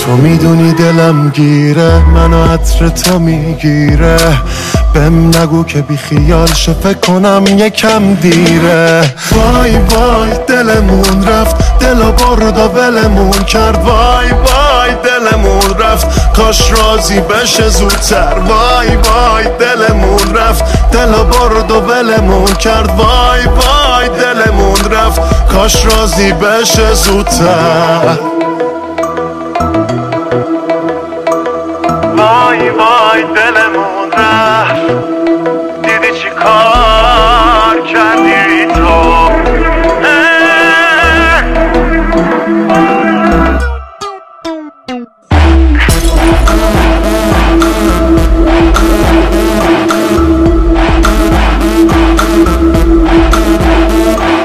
تو میدونی دلم گیره، منو عطر تو میگیره. بهم نگو که بی خیال شه، فکر کنم یکم دیره. وای وای دلمون رفت، دلو برد و ولمون کرد. وای وای دلمون رفت، کاش راضی بشه زودتر. وای وای دلمون رفت، دلو برد و ولمون کرد. وای وای دلمون رفت، کاش راضی بشه زودتر. وای وای دلمون